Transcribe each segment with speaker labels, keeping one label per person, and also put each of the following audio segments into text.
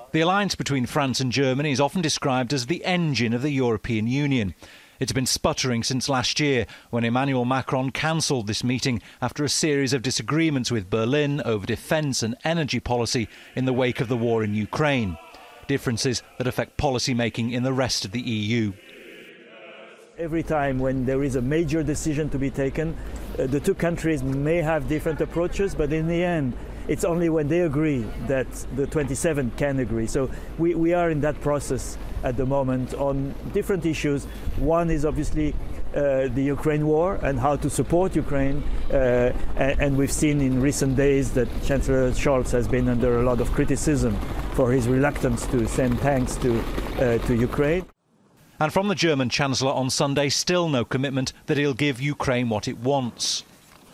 Speaker 1: The alliance between France and Germany is often described as the engine of the European Union. It's been sputtering since last year, when Emmanuel Macron cancelled this meeting after a series of disagreements with Berlin over defence and energy policy in the wake of the war in Ukraine. Differences that affect policy making in the rest of the EU.
Speaker 2: Every time when there is a major decision to be taken, the two countries may have different approaches, but in the end, it's only when they agree that the 27 can agree. So we are in that process at the moment on different issues. One is obviously the Ukraine war and how to support Ukraine. And we've seen in recent days that Chancellor Scholz has been under a lot of criticism for his reluctance to send tanks to Ukraine.
Speaker 1: And from the German Chancellor on Sunday, still no commitment that he'll give Ukraine what it wants.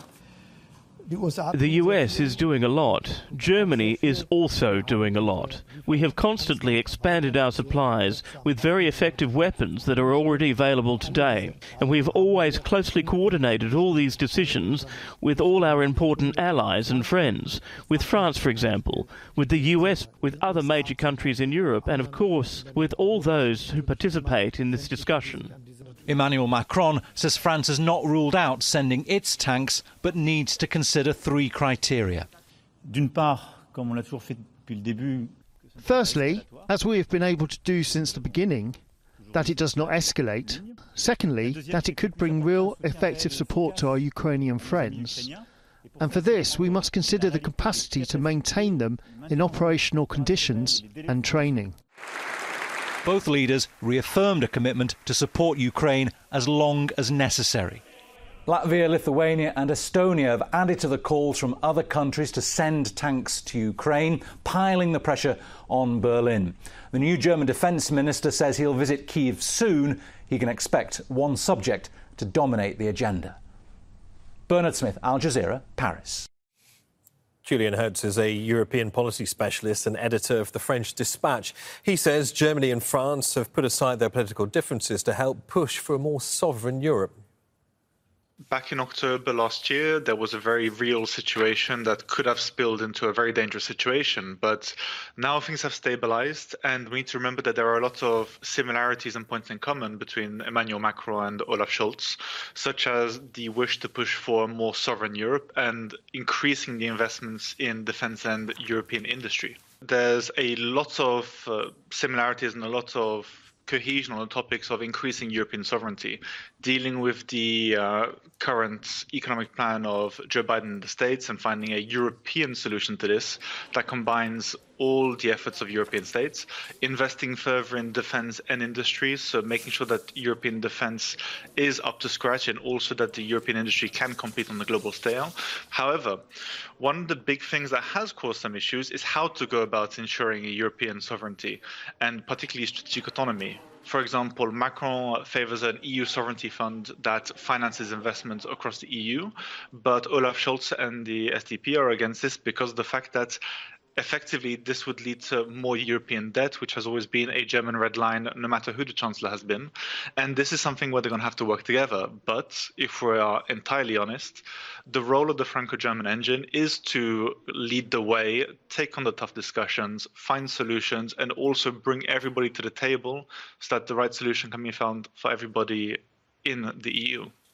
Speaker 3: The US is doing a lot. Germany is also doing a lot. We have constantly expanded our supplies with very effective weapons that are already available today. And we've always closely coordinated all these decisions with all our important allies and friends. With France, for example, with the US, with other major countries in Europe, and of course with all those who participate in this discussion.
Speaker 1: Emmanuel Macron says France has not ruled out sending its tanks, but needs to consider three criteria.
Speaker 4: Firstly, as we have been able to do since the beginning, that it does not escalate. Secondly, that it could bring real effective support to our Ukrainian friends. And for this, we must consider the capacity to maintain them in operational conditions and training.
Speaker 1: Both leaders reaffirmed a commitment to support Ukraine as long as necessary. Latvia, Lithuania and Estonia have added to the calls from other countries to send tanks to Ukraine, piling the pressure on Berlin. The new German defence minister says he'll visit Kyiv soon. He can expect one subject to dominate the agenda. Bernard Smith, Al Jazeera, Paris.
Speaker 5: Julian Hertz is a European policy specialist and editor of the French Dispatch. He says Germany and France have put aside their political differences to help push for a more sovereign Europe.
Speaker 6: Back in October last year, there was a very real situation that could have spilled into a very dangerous situation. But now things have stabilized, and we need to remember that there are a lot of similarities and points in common between Emmanuel Macron and Olaf Scholz, such as the wish to push for a more sovereign Europe and increasing the investments in defense and European industry. There's a lot of similarities and a lot of cohesion on the topics of increasing European sovereignty, dealing with the current economic plan of Joe Biden in the States and finding a European solution to this that combines all the efforts of European states, investing further in defense and industries, so making sure that European defense is up to scratch and also that the European industry can compete on the global scale. However, one of the big things that has caused some issues is how to go about ensuring a European sovereignty and particularly strategic autonomy. For example, Macron favours an EU sovereignty fund that finances investments across the EU, but Olaf Scholz and the SDP are against this because of the fact that effectively, this would lead to more European debt, which has always been a German red line, no matter who the Chancellor has been. And this is something where they're going to have to work together. But if we are entirely honest, the role of the Franco-German engine is to lead the way, take on the tough discussions, find solutions, and also bring everybody to the table so that the right solution can be found for everybody in the EU.